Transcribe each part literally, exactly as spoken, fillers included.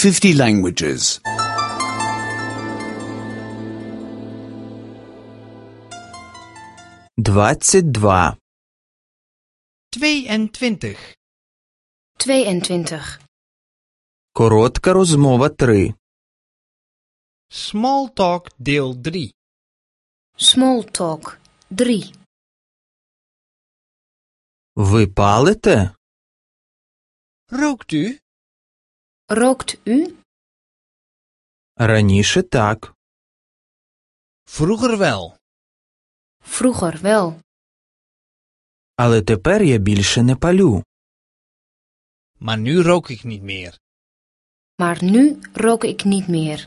fifty languages. двадцять два. tweeëntwintig. tweeëntwintig. Коротка розмова три. Small talk deel drie. Small talk drie. Ви палите? Rookt u? Rookt u? Раніше так. Vroeger wel. Vroeger wel. Але тепер я більше не палю. Maar nu rook ik niet meer. Maar nu rook ik niet meer.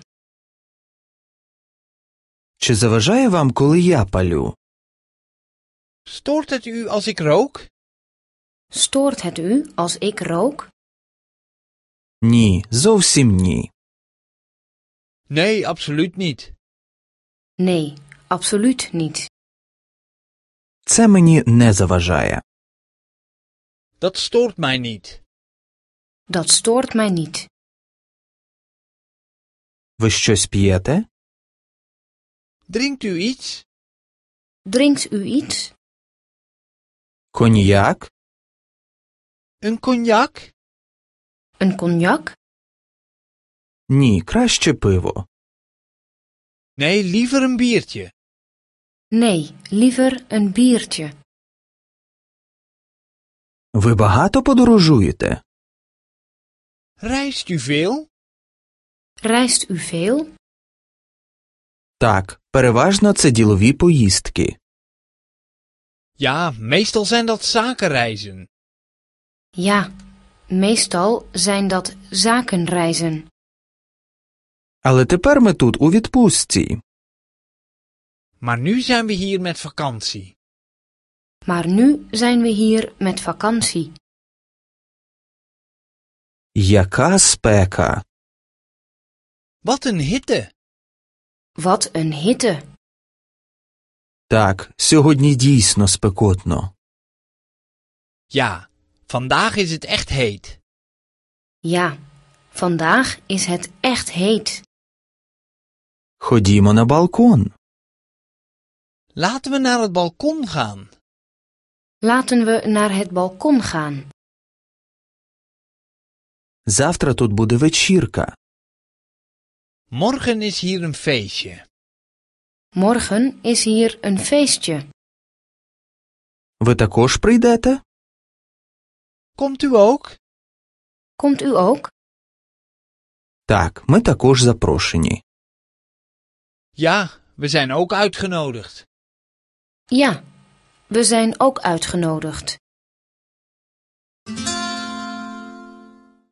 Чи заважає вам, коли я палю? Stoort het u als ik rook? Stoort het u als ik rook? Ні, зовсім ні. Nee, absoluut niet. Nee, absoluut niet. Це мені не заважає. Dat stoort mij niet. Dat stoort mij niet. Ви щось п'єте? Drinkt u iets? Drinkt u iets? Коньяк? Een cognac? Een cognac? Ні, краще пиво. Nee, liever een biertje. Nee, liever een biertje. Ви багато подорожуєте? Reist u veel? Reist u veel? Так, переважно це ділові поїздки. Ja, meestal zijn dat zakenreizen. Ja, meestal zijn dat zakenreizen. Але тепер ми тут у відпустці. Maar nu zijn we hier met vakantie. Maar nu zijn we hier met vakantie. Яка спека! Wat een hitte! Wat een hitte. Так, сьогодні дійсно спекотно. Ja, vandaag is het echt heet. Ja, vandaag is het echt heet. Ходімо на балкон. Laten we naar het balkon gaan. Laten we naar het balkon gaan. Завтра тут буде вечірка. Morgen is hier een feestje. Morgen is hier een feestje. Ви також прийдете? Komt u ook? Komt u ook? Так, ми також запрошені. Ja, we zijn ook uitgenodigd. Ja, we zijn ook uitgenodigd.